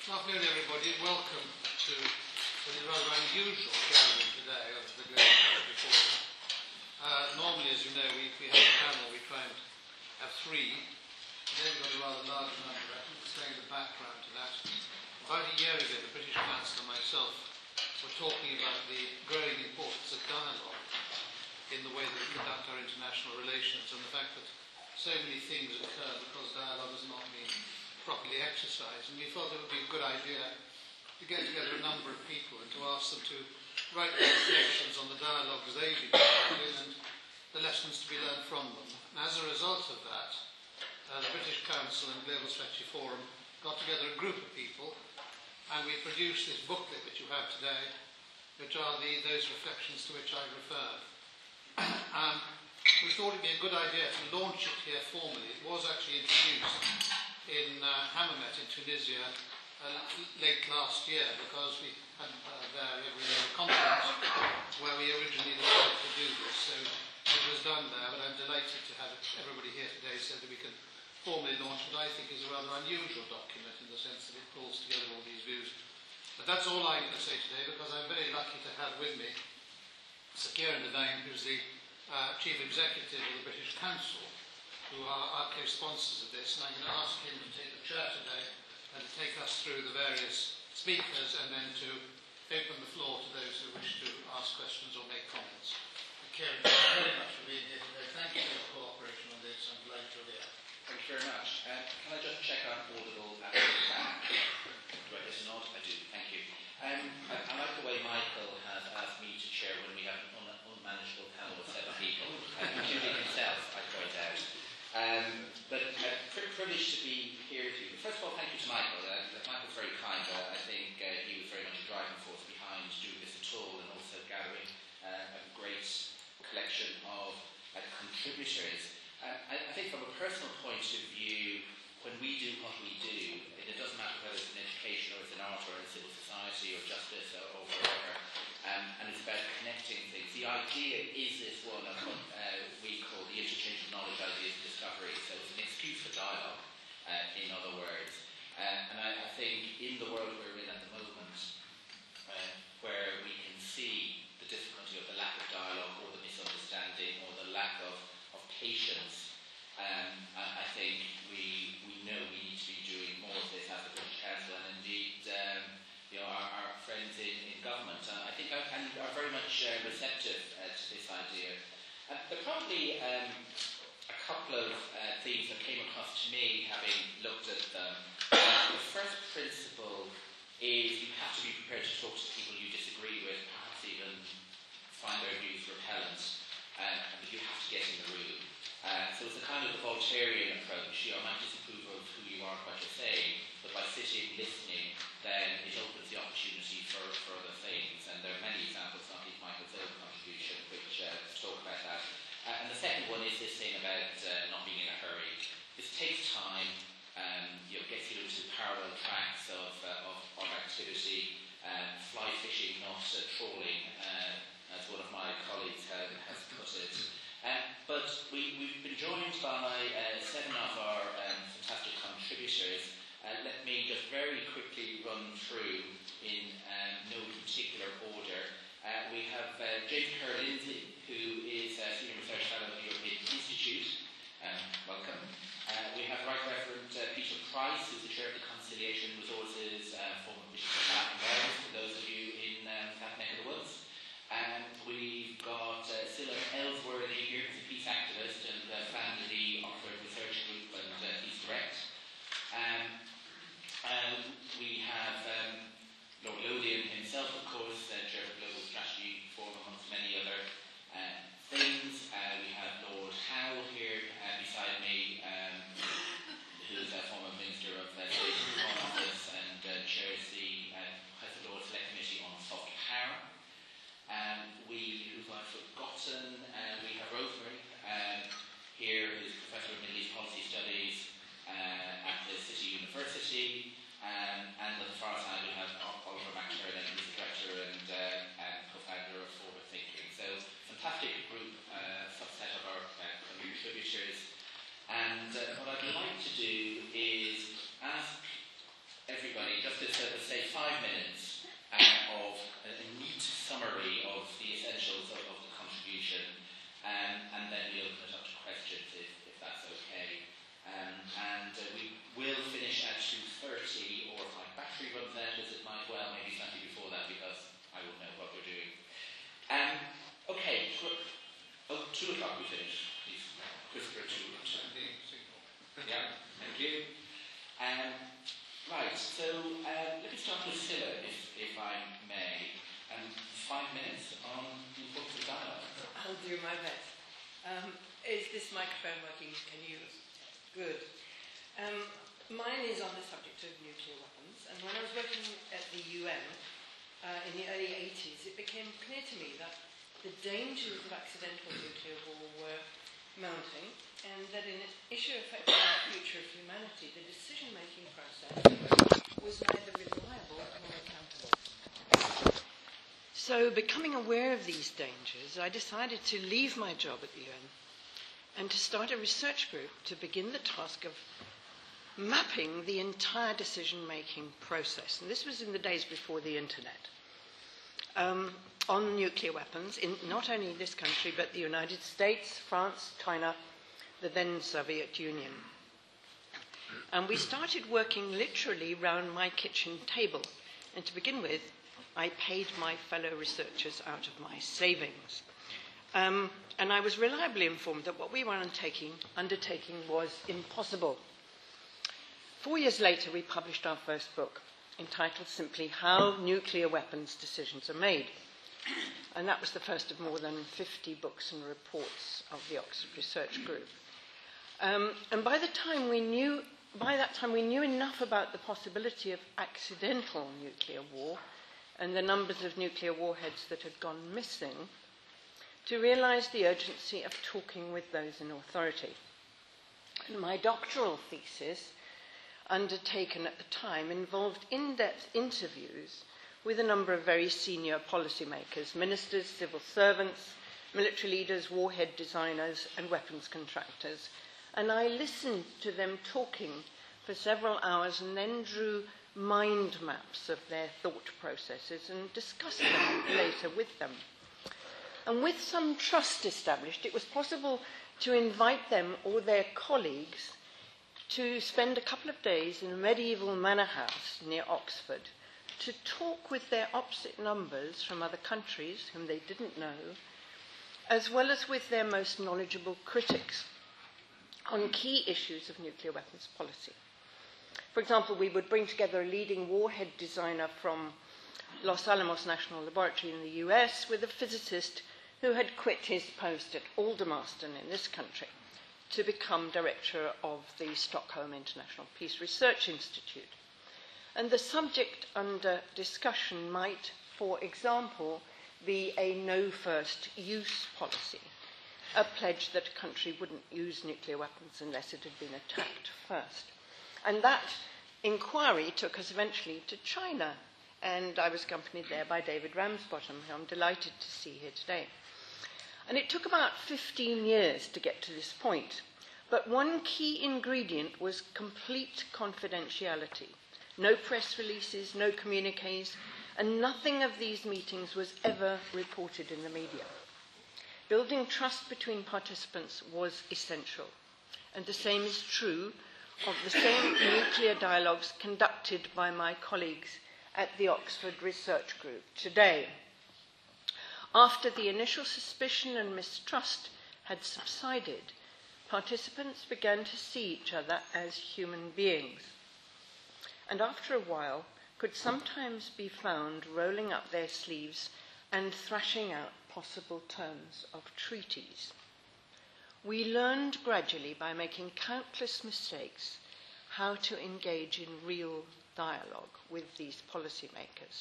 Afternoon, everybody. Welcome to what is a rather unusual gathering today of the Global Forum. Normally, as you know, if we have a panel, we try and have three. Today we've got a rather large number. I think explain the background to that. About a year ago, the British Council and myself were talking about the growing importance of dialogue in the way that we conduct our international relations, and the fact that so many things occur because dialogue has not been properly exercised. And we thought it would be a good idea to get together a number of people and to ask them to write their reflections on the dialogues they've been involved in and the lessons to be learned from them. And as a result of that, the British Council and Global Strategy Forum got together a group of people, and we produced this booklet which you have today, which are those reflections to which I referred. We thought it would be a good idea to launch it here formally. It was actually introduced in Hammamet in Tunisia late last year, because we had there every year a conference where we originally decided to do this. So it was done there, but I'm delighted to have everybody here today so that we can formally launch what I think is a rather unusual document in the sense that it pulls together all these views. But that's all I'm going to say today, because I'm very lucky to have with me Sir Kieran Devine, who's the Chief Executive of the British Council, who are our co-sponsors of this, and I'm going to ask him to take the chair today and to take us through the various speakers and then to open the floor to those who wish to ask questions or make comments. Kieran, thank you very much for being here today. Thank you for your cooperation on this. I'm delighted you're here. Thank you very much. Can I just check I'm audible at the back? Do I get a nod? I do. Thank you. I like the way Michael has asked me to chair when we have an unmanageable panel of 7 people, including himself, I point out. But privileged to be here with you. But first of all, thank you to Michael. Michael's very kind. I think he was very much a driving force behind doing this at all, and also gathering a great collection of contributors. I think from a personal point of view, when we do what we do, it doesn't matter whether it's in education or it's in art or in civil society or justice or whatever, and it's about connecting things. The idea is this one of what we call the interchange of knowledge, ideas, and discovery. So it's an excuse for dialogue, in other words. And I think in the world we're in at the moment, where we can see the difficulty of the lack of dialogue or the misunderstanding or the lack of patience, I think we know we need to be doing more of this as the British Council, and indeed our friends in government, I think are very much receptive to this idea. There are probably a couple of things that came across to me having looked at them. The first principle is you have to be prepared to talk to people you disagree with, perhaps even find their views repellent, but you have to get in the room. So it's a kind of the Voltairean approach. I might disapprove of who you are and what you're saying, but by sitting, listening, then it opens the opportunity for other things. And there are many examples, not least Michael's own contribution, which talk about that. And the second one is this thing about not being in a hurry. This takes time, gets you into parallel tracks of activity, fly fishing, not trawling, as one of my colleagues has put it. But we've been joined by 7 of our fantastic contributors. Let me just very quickly run through in no particular order. We have James Kerr-Lindsay, who is a Senior Research Fellow at the European Institute. Welcome. We have Right Reverend Peter Price, who's the Chair of the Conciliation Resources, former Bishop of Bath and Wells, for those of you in that neck of the woods. And we've got Cilla Ellsworthy here, who's a peace activist and founded the Oxford Research Group and Peace Direct. We have Lord Lothian himself, of course, Chair of the Global Strategy Forum, amongst many other things. We have Lord Howe here beside me, who's a former Minister of State and Home Office, and just to sort of say 5 minutes of a neat summary of the essentials of the contribution, and then we'll open it up to questions if that's okay. We will finish at 2:30, or if my battery runs out, as it might well, maybe slightly before that, because I won't know what we're doing. Okay, 2 o'clock we finish. Please, Christopher, 2 o'clock. Yeah, thank you. Right, so let me start with Scilla, if I may. 5 minutes on the importance of dialogue. I'll do my best. Is this microphone working? Can you? Good. Mine is on the subject of nuclear weapons, and when I was working at the UN in the early 80s, it became clear to me that the dangers of accidental nuclear war were mounting, and that in an issue affecting the future of humanity, the decision-making process was neither reliable nor accountable. So, becoming aware of these dangers, I decided to leave my job at the UN and to start a research group to begin the task of mapping the entire decision-making process. And this was in the days before the internet. On nuclear weapons, in not only this country, but the United States, France, China, the then Soviet Union. And we started working literally round my kitchen table. And to begin with, I paid my fellow researchers out of my savings. And I was reliably informed that what we were undertaking was impossible. 4 years later, we published our first book, entitled simply How Nuclear Weapons Decisions Are Made. And that was the first of more than 50 books and reports of the Oxford Research Group. And by that time we knew enough about the possibility of accidental nuclear war and the numbers of nuclear warheads that had gone missing to realize the urgency of talking with those in authority. And my doctoral thesis, undertaken at the time, involved in-depth interviews with a number of very senior policymakers, ministers, civil servants, military leaders, warhead designers, and weapons contractors. And I listened to them talking for several hours and then drew mind maps of their thought processes and discussed them later with them. And with some trust established, it was possible to invite them or their colleagues to spend a couple of days in a medieval manor house near Oxford to talk with their opposite numbers from other countries whom they didn't know, as well as with their most knowledgeable critics on key issues of nuclear weapons policy. For example, we would bring together a leading warhead designer from Los Alamos National Laboratory in the US with a physicist who had quit his post at Aldermaston in this country to become director of the Stockholm International Peace Research Institute. And the subject under discussion might, for example, be a no first use policy, a pledge that a country wouldn't use nuclear weapons unless it had been attacked first. And that inquiry took us eventually to China, and I was accompanied there by David Ramsbottom, who I'm delighted to see here today. And it took about 15 years to get to this point, but one key ingredient was complete confidentiality. No press releases, no communiques, and nothing of these meetings was ever reported in the media. Building trust between participants was essential, and the same is true of the same nuclear dialogues conducted by my colleagues at the Oxford Research Group today. After the initial suspicion and mistrust had subsided, participants began to see each other as human beings, and after a while could sometimes be found rolling up their sleeves and thrashing out possible terms of treaties. We learned gradually, by making countless mistakes, how to engage in real dialogue with these policymakers.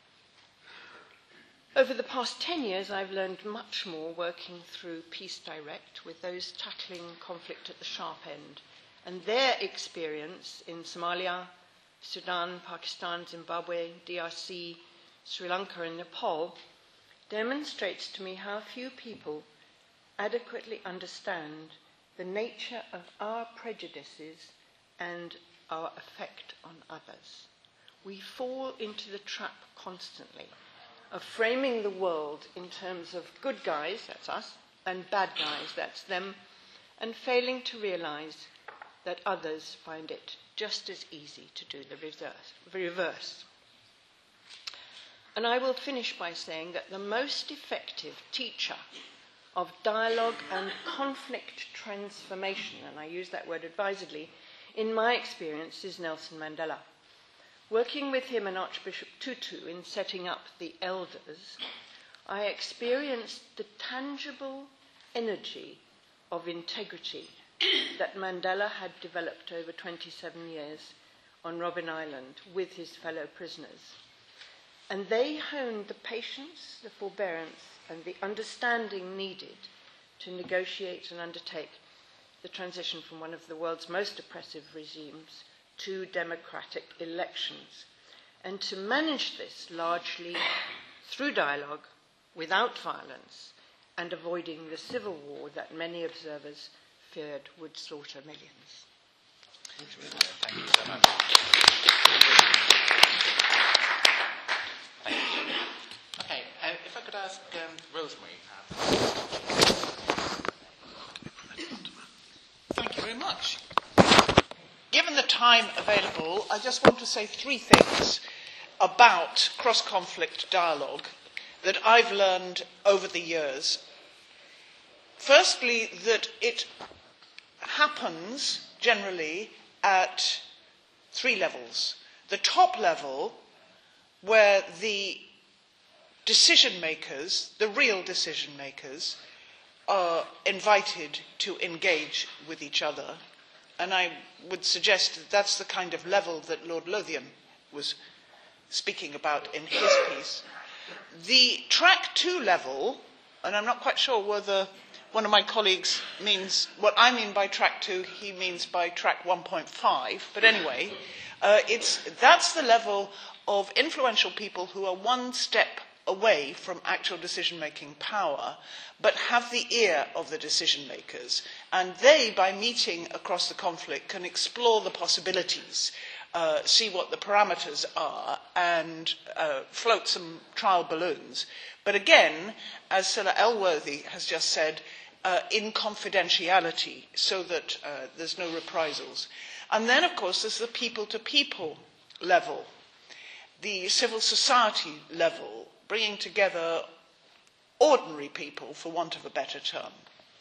Over the past 10 years, I've learned much more working through Peace Direct with those tackling conflict at the sharp end, and their experience in Somalia, Sudan, Pakistan, Zimbabwe, DRC, Sri Lanka, and Nepal demonstrates to me how few people adequately understand the nature of our prejudices and our effect on others. we fall into the trap constantly of framing the world in terms of good guys, that's us, and bad guys, that's them, and failing to realize that others find it just as easy to do the reverse. And I will finish by saying that the most effective teacher of dialogue and conflict transformation, and I use that word advisedly, in my experience is Nelson Mandela. Working with him and Archbishop Tutu in setting up the elders, I experienced the tangible energy of integrity that Mandela had developed over 27 years on Robben Island with his fellow prisoners. And they honed the patience, the forbearance, and the understanding needed to negotiate and undertake the transition from one of the world's most oppressive regimes to democratic elections, and to manage this largely through dialogue, without violence, and avoiding the civil war that many observers feared would slaughter millions. Thank you so much. Thank you. Okay, if I could ask Rosemary, perhaps. Thank you very much. Given the time available, I just want to say three things about cross-conflict dialogue that I've learned over the years. Firstly, that it happens generally at three levels. The top level, where the decision makers, the real decision makers, are invited to engage with each other. And I would suggest that that's the kind of level that Lord Lothian was speaking about in his piece. The track 2 level, and I'm not quite sure whether one of my colleagues means what I mean by track 2, he means by track 1.5, but anyway, that's the level of influential people who are one step away from actual decision-making power, but have the ear of the decision-makers. And they, by meeting across the conflict, can explore the possibilities, see what the parameters are, and float some trial balloons. But again, as Scilla Elworthy has just said, in confidentiality, so that there's no reprisals. And then, of course, there's the people-to-people level, the civil society level, bringing together ordinary people, for want of a better term.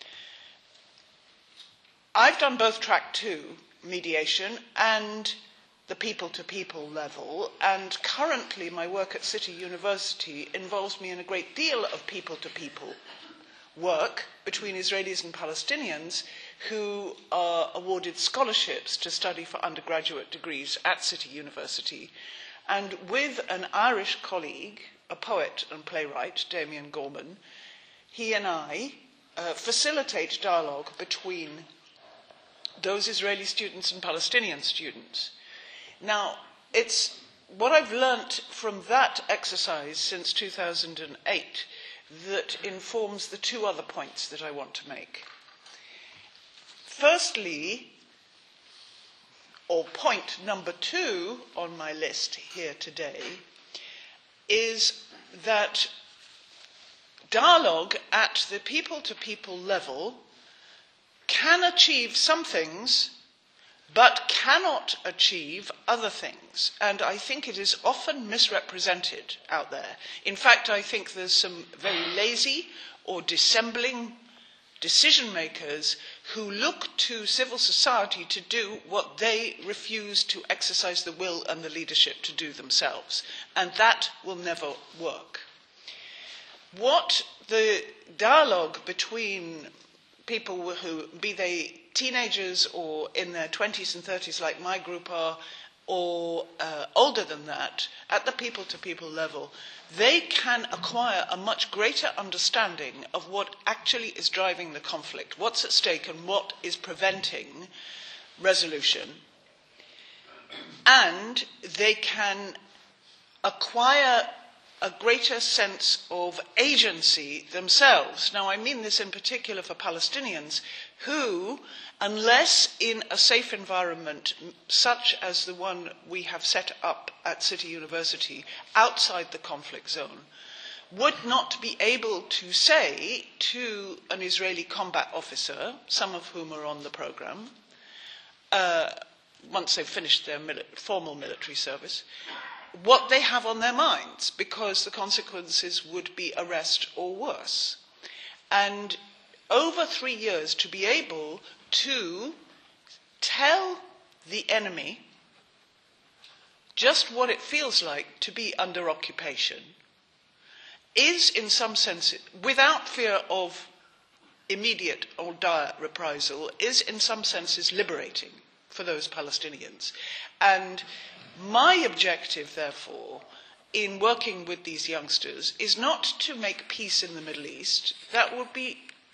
I've done both track 2, mediation, and the people-to-people level, and currently my work at City University involves me in a great deal of people-to-people work between Israelis and Palestinians who are awarded scholarships to study for undergraduate degrees at City University, and with an Irish colleague, a poet and playwright, Damien Gorman, he and I facilitate dialogue between those Israeli students and Palestinian students. Now, it's what I've learnt from that exercise since 2008 that informs the two other points that I want to make. Firstly, or point number 2 on my list here today, is that dialogue at the people-to-people level can achieve some things, but cannot achieve other things. And I think it is often misrepresented out there. In fact, I think there's some very lazy or dissembling decision makers who look to civil society to do what they refuse to exercise the will and the leadership to do themselves. And that will never work. What the dialogue between people who, be they teenagers or in their 20s and 30s like my group are, or older than that, at the people-to-people level, they can acquire a much greater understanding of what actually is driving the conflict, what's at stake and what is preventing resolution. And they can acquire a greater sense of agency themselves. Now, I mean this in particular for Palestinians who, unless in a safe environment such as the one we have set up at City University outside the conflict zone, would not be able to say to an Israeli combat officer, some of whom are on the programme, once they've finished their formal military service, what they have on their minds, because the consequences would be arrest or worse. And over 3 years, to be able to tell the enemy just what it feels like to be under occupation is, in some sense, without fear of immediate or dire reprisal, is in some senses liberating for those Palestinians. And my objective, therefore, in working with these youngsters is not to make peace in the Middle East. That would be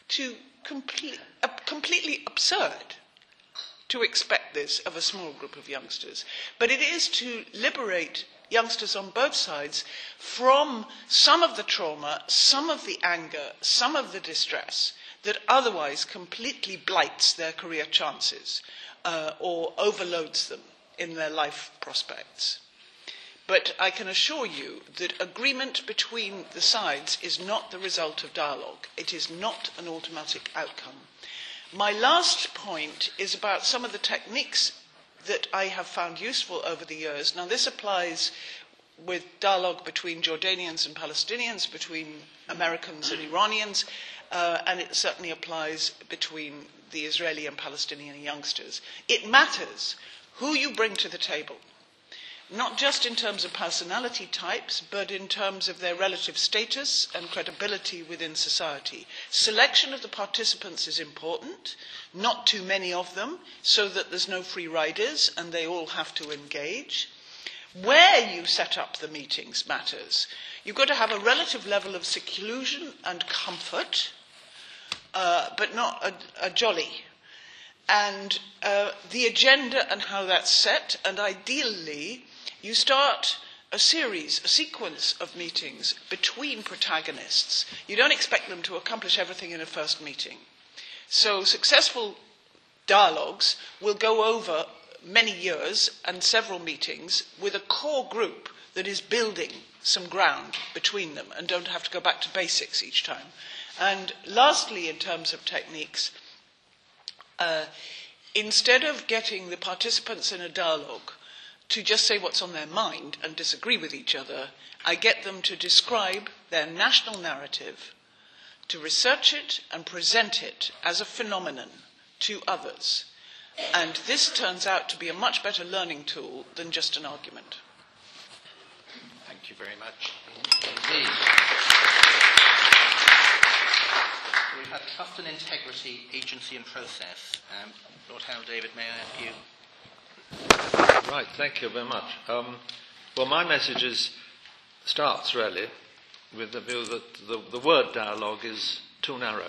completely absurd to expect this of a small group of youngsters. But it is to liberate youngsters on both sides from some of the trauma, some of the anger, some of the distress that otherwise completely blights their career chances or overloads them in their life prospects. But I can assure you that agreement between the sides is not the result of dialogue. It is not an automatic outcome. My last point is about some of the techniques that I have found useful over the years. Now, this applies with dialogue between Jordanians and Palestinians, between Americans and Iranians, and it certainly applies between the Israeli and Palestinian youngsters. It matters who you bring to the table, not just in terms of personality types, but in terms of their relative status and credibility within society. Selection of the participants is important, not too many of them, so that there's no free riders and they all have to engage. Where you set up the meetings matters. You've got to have a relative level of seclusion and comfort, but not a jolly. And the agenda and how that's set, and ideally you start a sequence of meetings between protagonists. You don't expect them to accomplish everything in a first meeting. So successful dialogues will go over many years and several meetings with a core group that is building some ground between them and don't have to go back to basics each time. And lastly, in terms of techniques, instead of getting the participants in a dialogue to just say what's on their mind and disagree with each other, I get them to describe their national narrative, to research it and present it as a phenomenon to others. And this turns out to be a much better learning tool than just an argument. Thank you very much indeed. We've had trust and integrity, agency and process. Lord Howell, David, may I ask you? Right, thank you very much. Well, my message starts really with the view that the word dialogue is too narrow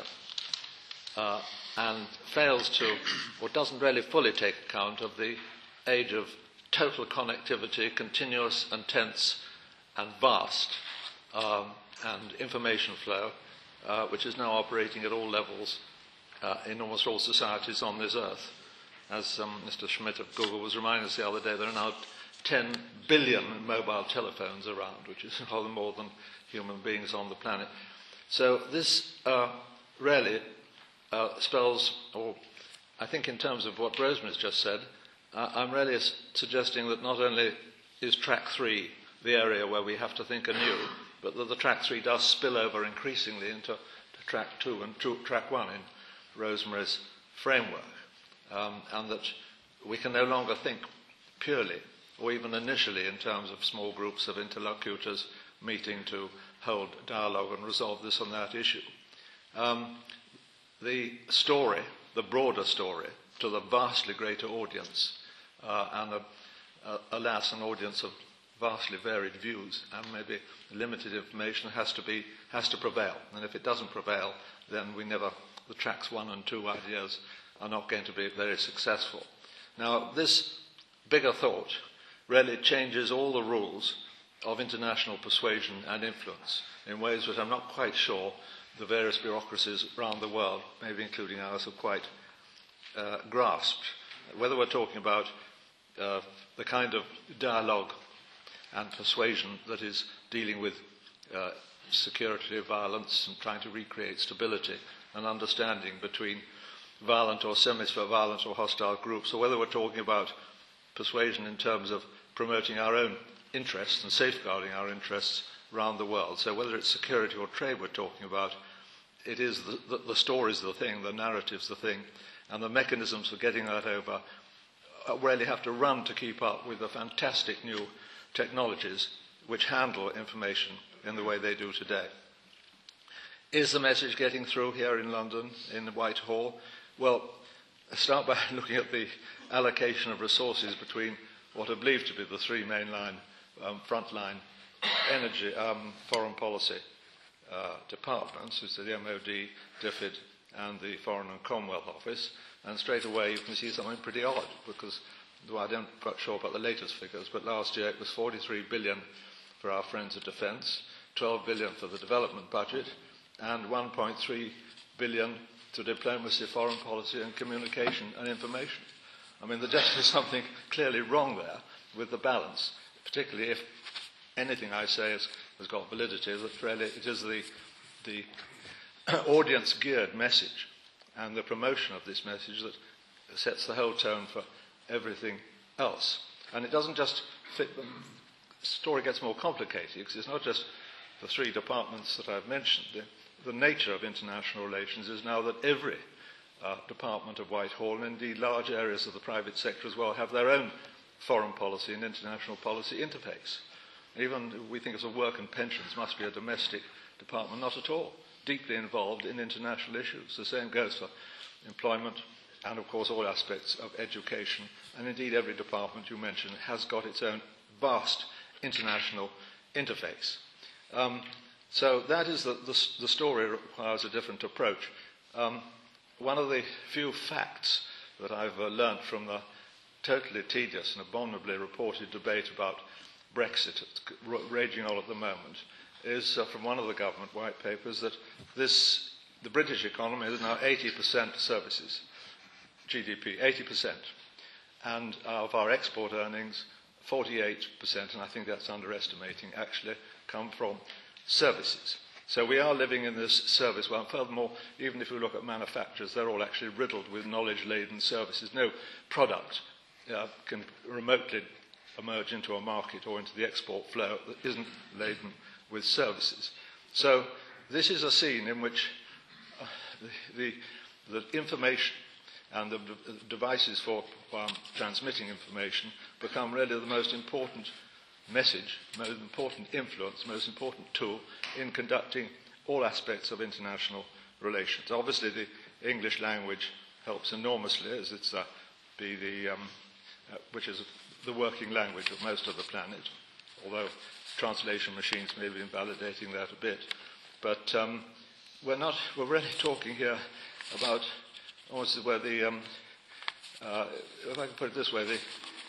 and fails to, or doesn't really fully take account of the age of total connectivity, continuous and tense and vast, and information flow, which is now operating at all levels in almost all societies on this earth. As Mr. Schmidt of Google was reminding us the other day, there are now 10 billion mobile telephones around, which is rather more than human beings on the planet. So this really spells, or I think in terms of what Rosemary's just said, I'm really suggesting that not only is track 3 the area where we have to think anew, but that the track 3 does spill over increasingly into track 2 and track 1 in Rosemary's framework. And that we can no longer think purely, or even initially, in terms of small groups of interlocutors meeting to hold dialogue and resolve this and that issue. The story, the broader story, to the vastly greater audience, and alas, an audience of vastly varied views and maybe limited information has to prevail. And if it doesn't prevail, then the tracks 1 and 2 ideas are not going to be very successful. Now, this bigger thought really changes all the rules of international persuasion and influence in ways that I'm not quite sure the various bureaucracies around the world, maybe including ours, have quite grasped. Whether we're talking about the kind of dialogue and persuasion that is dealing with security, violence, and trying to recreate stability and understanding between violent or semi-violent or hostile groups, or whether we're talking about persuasion in terms of promoting our own interests and safeguarding our interests around the world. So whether it's security or trade we're talking about, it is the story's the thing, the narrative's the thing, and the mechanisms for getting that over really have to run to keep up with the fantastic new technologies which handle information in the way they do today. Is the message getting through here in London, in Whitehall? Well, start by looking at the allocation of resources between what are believed to be the three mainline, frontline energy, foreign policy departments, which are the MOD, DFID, and the Foreign and Commonwealth Office, and straight away you can see something pretty odd, because well, I don't quite sure about the latest figures, but last year it was 43 billion for our friends at Defence, 12 billion for the development budget, and 1.3 billion to diplomacy, foreign policy, and communication and information. I mean, there just is something clearly wrong there with the balance, particularly if anything I say has got validity, that really it is the audience-geared message and the promotion of this message that sets the whole tone for everything else. And it doesn't just fit, the story gets more complicated, because it's not just the three departments that I've mentioned. The nature of international relations is now that every department of Whitehall, and indeed large areas of the private sector as well, have their own foreign policy and international policy interface. Even we think of work and pensions must be a domestic department, not at all. Deeply involved in international issues. The same goes for employment and, of course, all aspects of education. And indeed, every department you mentioned has got its own vast international interface. So that is the story requires a different approach. One of the few facts that I've learnt from the totally tedious and abominably reported debate about Brexit raging on at the moment is from one of the government white papers that the British economy is now 80% services, GDP, 80%. And of our export earnings, 48%, and I think that's underestimating, actually come from services. So we are living in this service world. Furthermore, even if you look at manufacturers, they're all actually riddled with knowledge-laden services. No product can remotely emerge into a market or into the export flow that isn't laden with services. So this is a scene in which the information and the devices for transmitting information become really the most important message, most important influence, most important tool in conducting all aspects of international relations. Obviously, the English language helps enormously, as it's which is the working language of most of the planet, although translation machines may be invalidating that a bit. But we're really talking here about almost where the, if I can put it this way,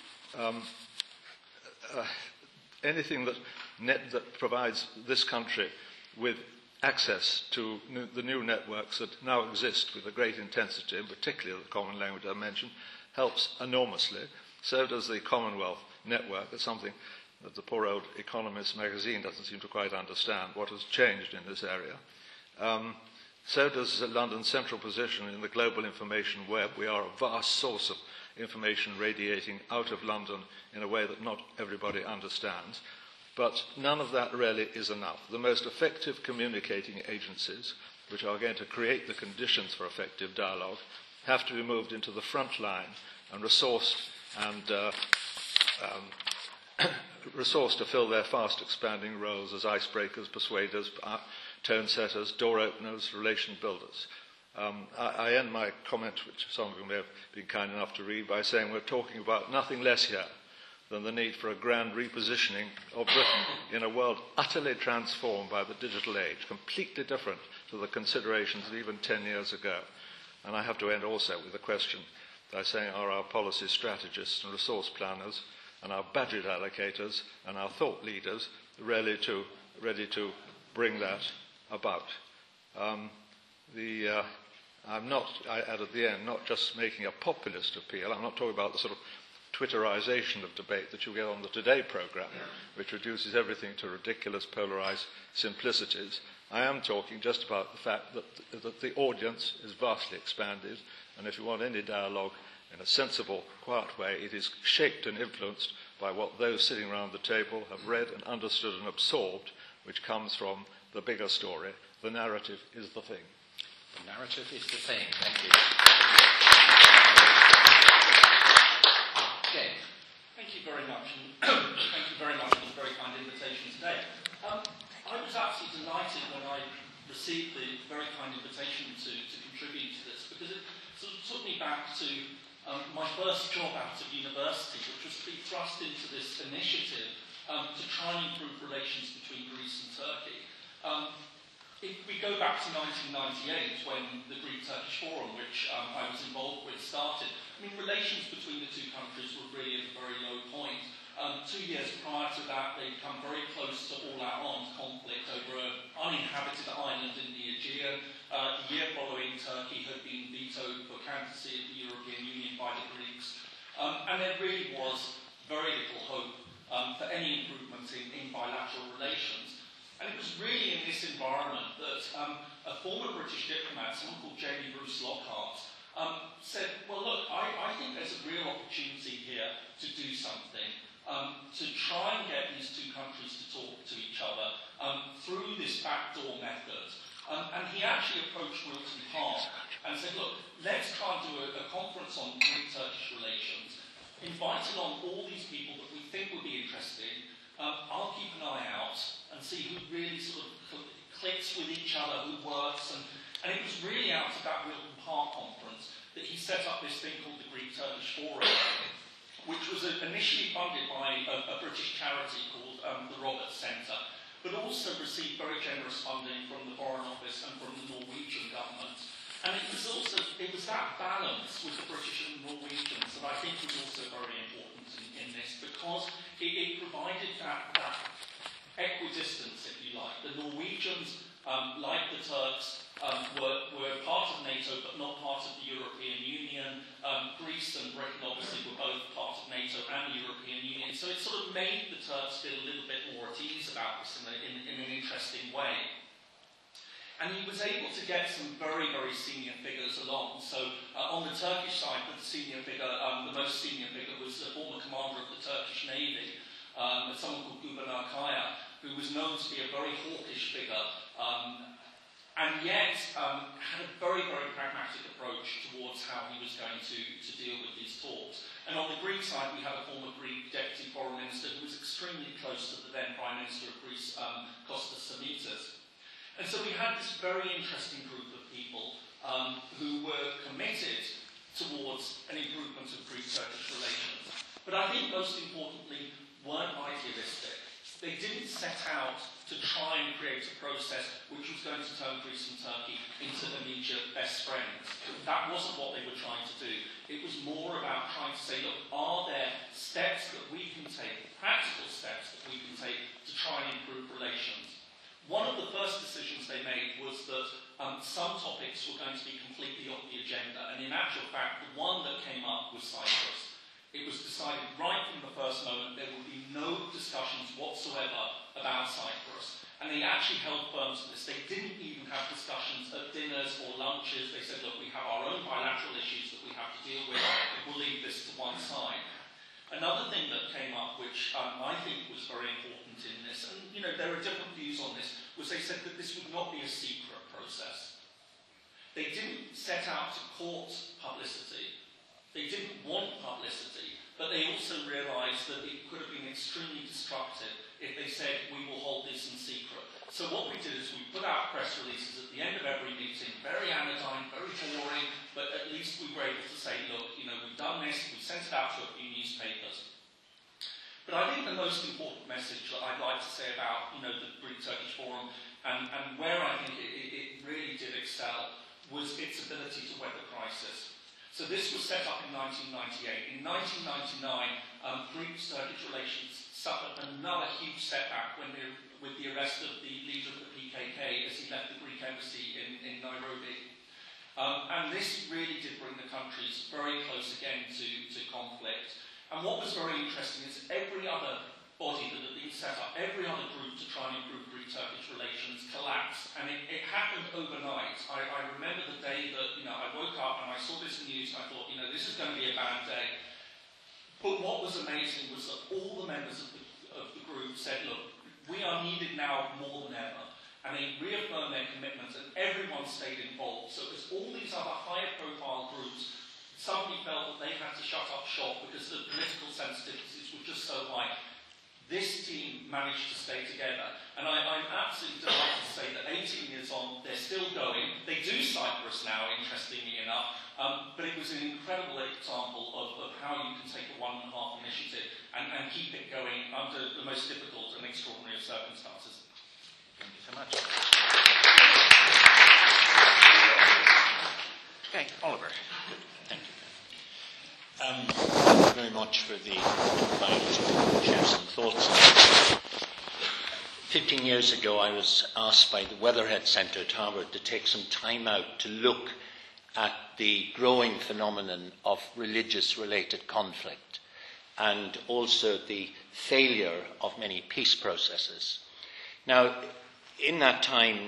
anything that provides this country with access to the new networks that now exist with a great intensity, and particularly the common language I mentioned, helps enormously. So does the Commonwealth network. It's something that the poor old Economist magazine doesn't seem to quite understand, what has changed in this area. So does London's central position in the global information web. We are a vast source of information radiating out of London in a way that not everybody understands. But none of that really is enough. The most effective communicating agencies, which are going to create the conditions for effective dialogue, have to be moved into the front line and resourced to fill their fast expanding roles as icebreakers, persuaders, tone setters, door openers, relation builders. I end my comment, which some of you may have been kind enough to read, by saying we're talking about nothing less here than the need for a grand repositioning of Britain in a world utterly transformed by the digital age, completely different to the considerations of even 10 years ago. And I have to end also with a question by saying, are our policy strategists and resource planners and our budget allocators and our thought leaders ready to bring that about. I'm not, I add at the end, not just making a populist appeal. I'm not talking about the sort of Twitterization of debate that you get on the Today programme, which reduces everything to ridiculous, polarised simplicities. I am talking just about the fact that the audience is vastly expanded, and if you want any dialogue in a sensible, quiet way, it is shaped and influenced by what those sitting around the table have read and understood and absorbed, which comes from the bigger story. The narrative is the thing. The narrative is the thing. Thank you. James. Thank you very much, and thank you very much for the very kind invitation today. I was absolutely delighted when I received the very kind invitation to contribute to this, because it sort of took me back to my first job out of university, which was to be thrust into this initiative to try and improve relations between Greece and Turkey. If we go back to 1998, when the Greek-Turkish Forum, which I was involved with, started, I mean, relations between the two countries were really at a very low point. 2 years prior to that, they'd come very close to all-out armed conflict over an uninhabited island in the Aegean. The year following, Turkey had been vetoed for candidacy of the European Union by the Greeks. And there really was very little hope for any improvement in bilateral relations. And it was really in this environment that a former British diplomat, someone called Jamie Bruce Lockhart, said, well, look, I think there's a real opportunity here to do something, to try and get these two countries to talk to each other through this backdoor method. And he actually approached Wilton Park and said, look, let's try and do a conference on Greek-Turkish relations, inviting on all these people that we think would be interested. I'll keep an eye out and see who really sort of clicks with each other, who works. And it was really out of that Wilton Park conference that he set up this thing called the Greek-Turkish Forum, which was initially funded by a British charity called the Roberts Centre, but also received very generous funding from the Foreign Office and from the Norwegian government. And it was that balance with the British and the Norwegians that I think was also very important in this, because it provided that equidistance, if you like. The Norwegians, like the Turks, were part of NATO but not part of the European Union. Greece and Britain obviously were both part of NATO and the European Union. So it sort of made the Turks feel a little bit more at ease about this in an interesting way. And he was able to get some very, very senior figures along. So on the Turkish side, the most senior figure was the former commander of the Turkish Navy, someone called Gubernur Kaya, who was known to be a very hawkish figure, and yet had a very, very pragmatic approach towards how he was going to deal with these talks. And on the Greek side, we had a former Greek deputy foreign minister who was extremely close to the then Prime Minister of Greece, Kostas Samitas. And so we had this very interesting group of people who were committed towards an improvement of Greek-Turkish relations. But I think most importantly, weren't idealistic. They didn't set out to try and create a process which was going to turn Greece and Turkey into immediate best friends. That wasn't what they were trying to do. It was more about trying to say, look, are there steps that we can take, practical steps that we can take to try and improve relations? One of the first decisions they made was that some topics were going to be completely off the agenda, and in actual fact, the one that came up was Cyprus. It was decided right from the first moment there would be no discussions whatsoever about Cyprus. And they actually held firm to this. They didn't even have discussions at dinners or lunches. They said, look, we have our own bilateral issues that we have to deal with. We'll leave this to one side. Another thing that came up, which I think was very important in this, and there are different views on this, was they said that this would not be a secret process. They didn't set out to court publicity. They didn't want publicity, but they also realised that it could have been extremely destructive if they said, we will hold this in secret. So what we did is we put out press releases at the end of every meeting, very anodyne, very boring, but at least we were able to say, look, we've done this, we sent it out to a few newspapers. But I think the most important message that I'd like to say about, the Greek-Turkish Forum, and where I think it really did excel, was its ability to weather crisis. So this was set up in 1998. In 1999, Greek-Turkish relations suffered another huge setback with the arrest of the leader of the PKK as he left the Greek embassy in Nairobi. And this really did bring the countries very close again to conflict. And what was very interesting is every other body that had been set up, every other group to try and improve Greek-Turkish relations collapsed. And it happened overnight. I remember the day that, I woke up and I saw this news and I thought, this is going to be a bad day. But what was amazing was that all the members of the group said, look, we are needed now more than ever. And they reaffirmed their commitment and everyone stayed involved. So as all these other higher profile groups suddenly felt that they had to shut up shop because the political sensitivities were just so high, this team managed to stay together. And I'm absolutely delighted to say that 18 years on, they're still going. They do Cyprus now, interestingly enough. But it was an incredible example of how you can take a 1.5 initiative and keep it going under the most difficult and extraordinary of circumstances. Thank you so much. Okay, Oliver. Thank you. Thank you very much for the invite to share some thoughts. 15 years ago, I was asked by the Weatherhead Centre at Harvard to take some time out to look at the growing phenomenon of religious-related conflict and also the failure of many peace processes. Now, in that time,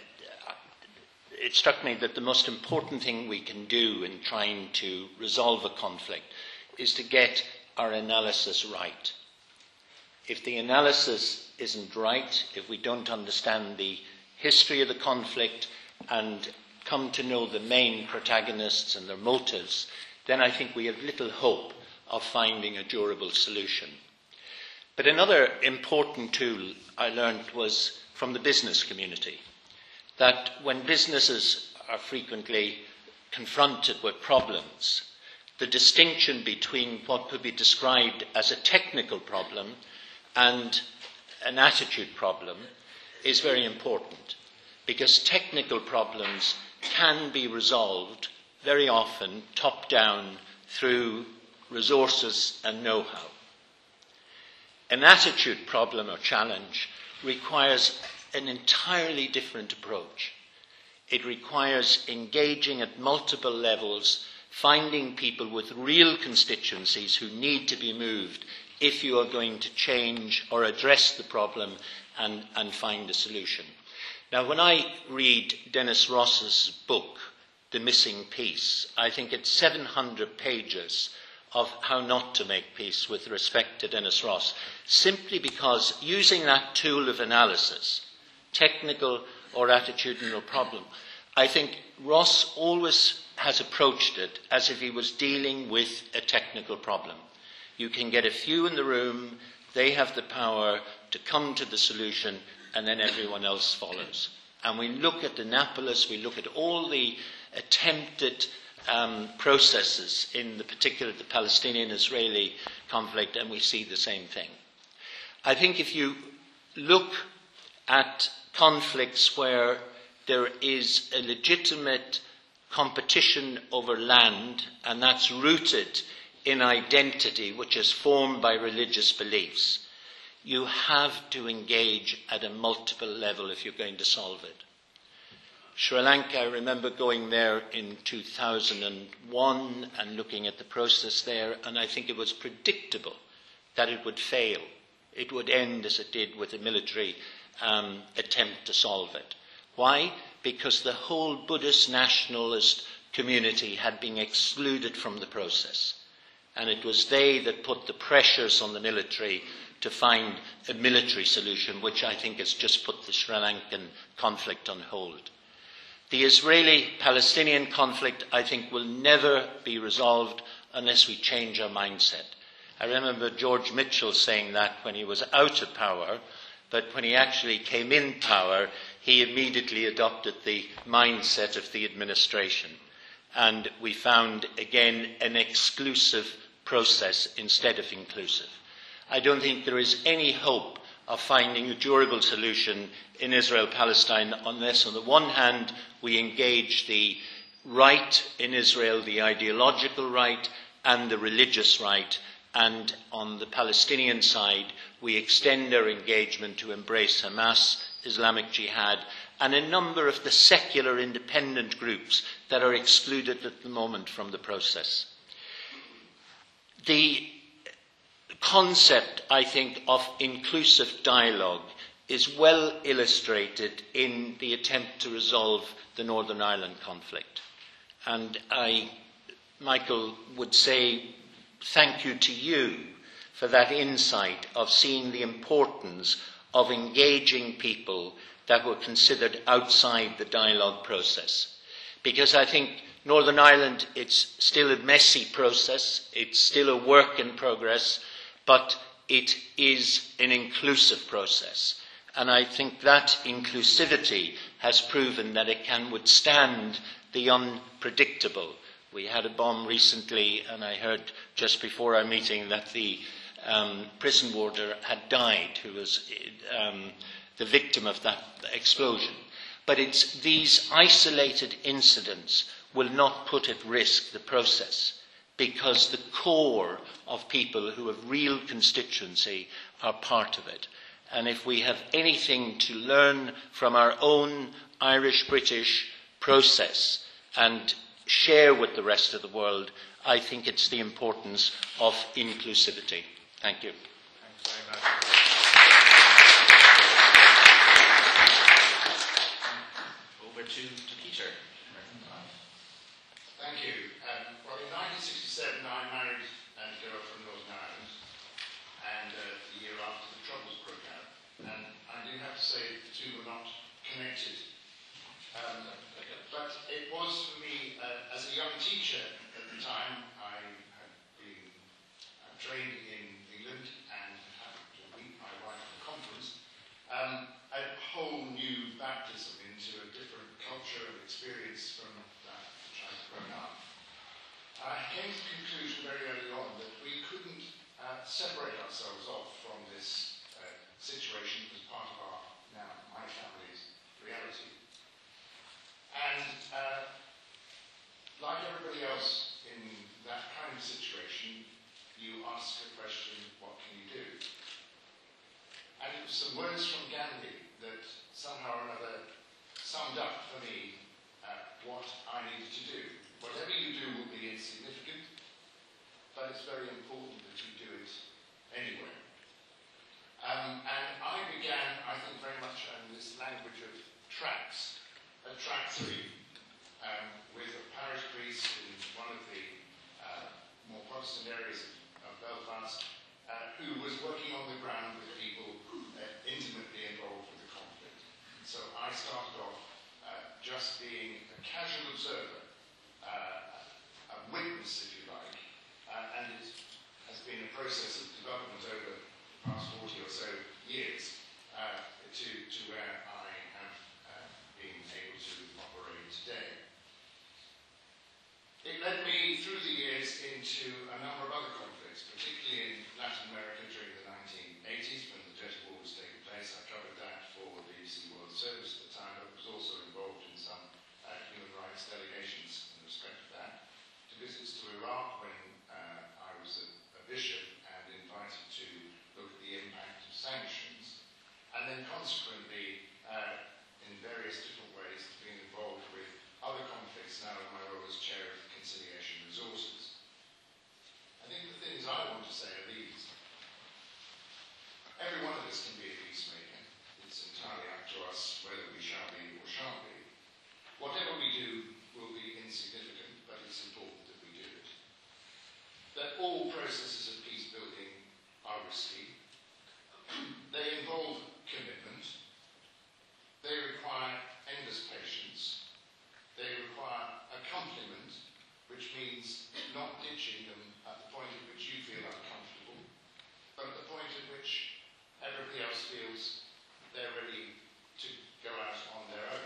it struck me that the most important thing we can do in trying to resolve a conflict is to get our analysis right. If the analysis isn't right, if we don't understand the history of the conflict and come to know the main protagonists and their motives, then I think we have little hope of finding a durable solution. But another important tool I learned was from the business community, that when businesses are frequently confronted with problems, the distinction between what could be described as a technical problem and an attitude problem is very important, because technical problems can be resolved very often top-down through resources and know-how. An attitude problem or challenge requires an entirely different approach. It requires engaging at multiple levels, finding people with real constituencies who need to be moved if you are going to change or address the problem and find a solution. Now, when I read Dennis Ross's book, The Missing Piece, I think it's 700 pages of how not to make peace with respect to Dennis Ross, simply because using that tool of analysis, technical or attitudinal problem, I think Ross always has approached it as if he was dealing with a technical problem. You can get a few in the room, they have the power to come to the solution, and then everyone else follows. And we look at Annapolis, we look at all the attempted processes in the Palestinian-Israeli conflict, and we see the same thing. I think if you look at conflicts where there is a legitimate competition over land, and that's rooted in identity, which is formed by religious beliefs, you have to engage at a multiple level if you're going to solve it. Sri Lanka, I remember going there in 2001 and looking at the process there, and I think it was predictable that it would fail. It would end as it did with a military attempt to solve it. Why? Because the whole Buddhist nationalist community had been excluded from the process. And it was they that put the pressures on the military to find a military solution, which I think has just put the Sri Lankan conflict on hold. The Israeli-Palestinian conflict, I think, will never be resolved unless we change our mindset. I remember George Mitchell saying that when he was out of power, but when he actually came in power, he immediately adopted the mindset of the administration. And we found, again, an exclusive process instead of inclusive. I don't think there is any hope of finding a durable solution in Israel-Palestine unless, on the one hand, we engage the right in Israel, the ideological right and the religious right. And on the Palestinian side, we extend our engagement to embrace Hamas, Islamic Jihad, and a number of the secular independent groups that are excluded at the moment from the process. The concept, I think, of inclusive dialogue is well illustrated in the attempt to resolve the Northern Ireland conflict. And Michael, would say thank you to you for that insight of seeing the importance of engaging people that were considered outside the dialogue process. Because I think Northern Ireland, it's still a messy process, it's still a work in progress, but it is an inclusive process. And I think that inclusivity has proven that it can withstand the unpredictable. We had a bomb recently, and I heard just before our meeting that the prison warder had died, who was the victim of that explosion. But it's these isolated incidents will not put at risk the process, because the core of people who have real constituency are part of it. And if we have anything to learn from our own Irish-British process and share with the rest of the world, I think it's the importance of inclusivity. Thank you. Thanks very much. Over to Peter. Thank you. Well, in 1967, I married a girl from Northern Ireland, and the year after the Troubles broke out. And I do have to say the two were not connected. But it was for me, as a young teacher at the time, I had been trained in England and happened to meet my wife at a conference, a whole new baptism into a different culture and experience from that which I'd grown up. I came to the conclusion very early on that we couldn't separate ourselves off from this situation as part of my family's reality. And like everybody else in that kind of situation, you ask the question, what can you do? And it was some words from Gandhi that somehow or another summed up for me what I needed to do. Whatever you do will be insignificant, but it's very important that you do it anyway. And I began, I think, very much in this language of tracks, at track 3, with a parish priest in one of the more Protestant areas of Belfast, who was working on the ground with people intimately involved with the conflict. So I started off just being a casual observer, a witness, if you like, and it has been a process of development over the past 40 or so years to where I have been able to operate today. It led me through the years into a number of other conflicts, particularly in Latin America during the 1980s when the Desert War was taking place. I covered that for the BBC World Service at the time, but was also involved in some human rights delegations in respect of that. To visits to Iraq when I was a bishop and invited to look at the impact of sanctions, and then consequently in various different ways being involved with other conflicts now in my role as chair of Conciliation Resources. I think the things I want to say are these. Every one of us can be a peacemaker. It's entirely up to us whether we shall be or shan't be. Whatever we do will be insignificant, but it's important that we do it. That all processes of peace building are risky. They involve commitment. They require endless patience. They require accompaniment, which means not ditching them at the point at which you feel uncomfortable, but at the point at which everybody else feels they're ready to go out on their own.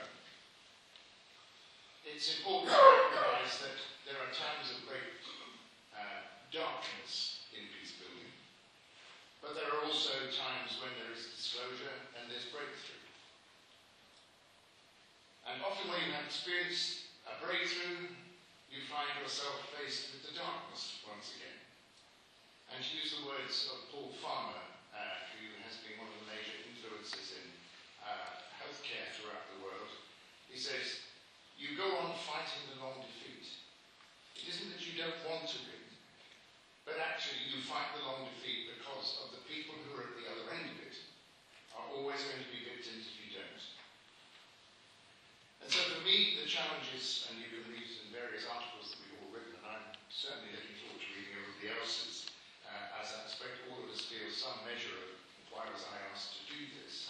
It's important to recognize that there are times of great darkness in peace building, but there are also times when there is disclosure and there's breakthrough. And often when you have experienced a breakthrough, you find yourself faced with the darkness once again. And to use the words of Paul Farmer, who has been one of the major influences in healthcare throughout the world, he says, you go on fighting the long defeat. It isn't that you don't want to win, but actually you fight the long defeat because of the people who are at the other end of it are always going to be victims if you don't. And so for me, the challenges, and you can read in various articles that we've all written, and I'm certainly looking forward to reading everybody else's, as I expect all of us feel some measure of why was I asked to do this.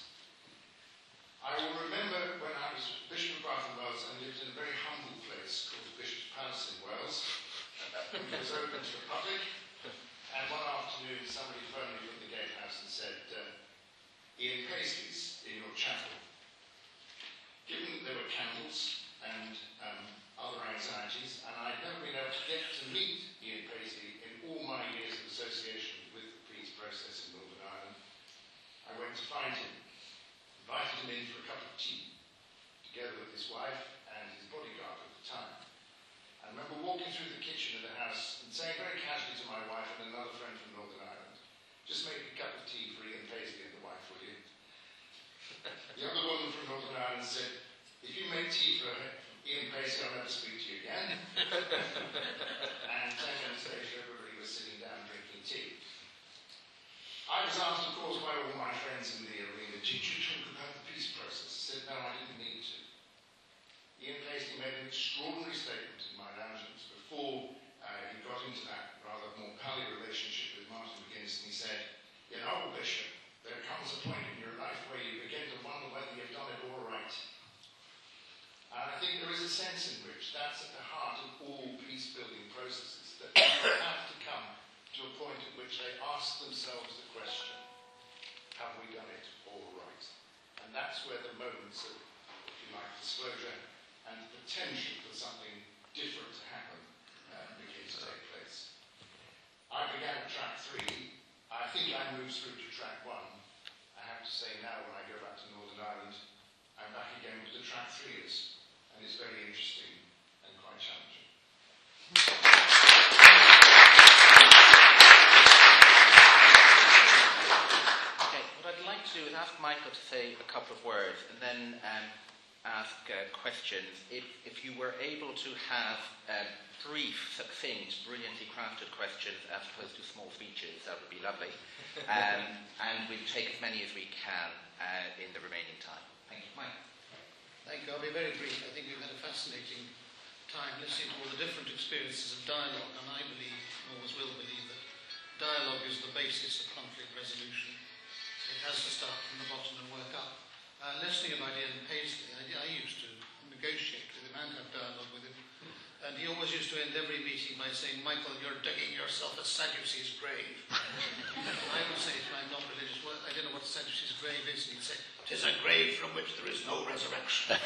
I will remember when I was Bishop of Bath and Wells and lived in a very humble place called the Bishop's Palace in Wales. It was open to the public, and one afternoon somebody phoned me from the gatehouse and said, Ian Paisley's in your chapel. Given that there were candles and other anxieties, and I'd never been able to get to meet Ian Paisley in all my years of association with the peace process in Northern Ireland, I went to find him, invited him in for a cup of tea, together with his wife and his bodyguard at the time. I remember walking through the kitchen of the house and saying very casually to my wife and another friend from Northern Ireland, just make a cup of tea for Ian Paisley and the wife, will you? The other woman from Northern Ireland said, if you make tea for Ian Paisley, I'll never speak to you again. And 10 minutes later, everybody was sitting down drinking tea. I was asked, of course, by all my friends in the arena, did you talk about the peace process? I said, no, I didn't need to. Ian Paisley made an extraordinary statement in my lounges before he got into that rather more pally relationship with Martin McGuinness, and he said, you know, Bishop, there comes a point in your life where you begin to wonder whether you've done it all right. And I think there is a sense in which that's at the heart of all peace-building processes, that people have to come to a point at which they ask themselves the question, have we done it all right? And that's where the moments of, if you like, disclosure and the potential for something different to happen begin to take place. I began at track 3. I think I moved through to track 1. I have to say now, when I go back to Northern Ireland, I'm back again with the track 3ers. And it's very interesting and quite challenging. Okay, what I'd like to do is ask Michael to say a couple of words and then ask questions. If you were able to have brief, succinct, brilliantly crafted questions as opposed to small speeches, that would be lovely. And we'll take as many as we can in the remaining time. Thank you, Michael. Thank you. I'll be very brief. I think we've had a fascinating time listening to all the different experiences of dialogue, and I believe, and always will believe, that dialogue is the basis of conflict resolution. It has to start from the bottom and work up. Listening about Ian Paisley, I used to negotiate with him and have dialogue with him, and he always used to end every meeting by saying, Michael, you're digging yourself a Sadducee's grave. I would say to him, I'm not religious, well, I don't know what a Sadducee's grave is, and he'd say, 'tis a grave from which there is no resurrection.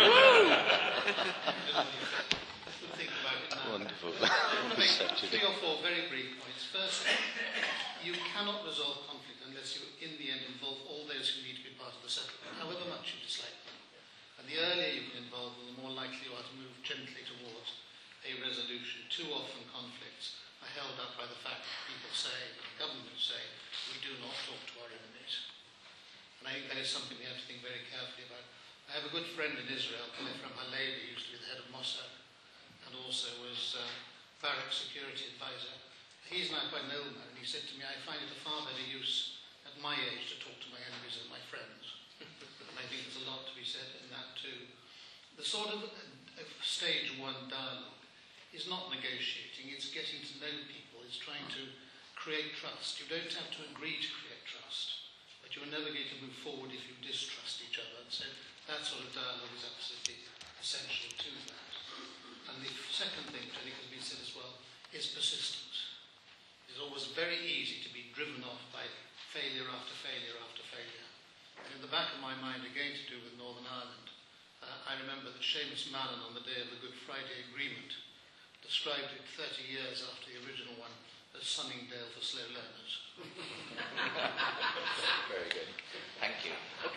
Think about it now. Wonderful. I want to make 3 or 4 very brief points. First, you cannot resolve conflict unless you, in the end, involve all those who need to be part of the settlement, however much you dislike them. And the earlier you can involve them, the more likely you are to move gently towards a resolution. Too often conflicts are held up by the fact that people say, governments say, we do not talk to our enemies. And I think that is something we have to think very carefully about. I have a good friend in Israel, Ephraim Halevi, who used to be the head of Mossad, and also was Barak security advisor. He's now quite an old man, and he said to me, I find it a far better use at my age to talk to my enemies than my friends. And I think there's a lot to be said in that too. The sort of stage 1 dialogue is not negotiating, it's getting to know people, it's trying to create trust. You don't have to agree to create trust, but you're never going to move forward if you distrust each other. And so that sort of dialogue is absolutely essential to that. And the second thing, which I think has been said as well, is persistence. It's always very easy to be driven off by failure after failure after failure. And in the back of my mind, again to do with Northern Ireland, I remember that Seamus Mallon on the day of the Good Friday Agreement described it 30 years after the original one as Sunningdale for slow learners. Very good. Thank you.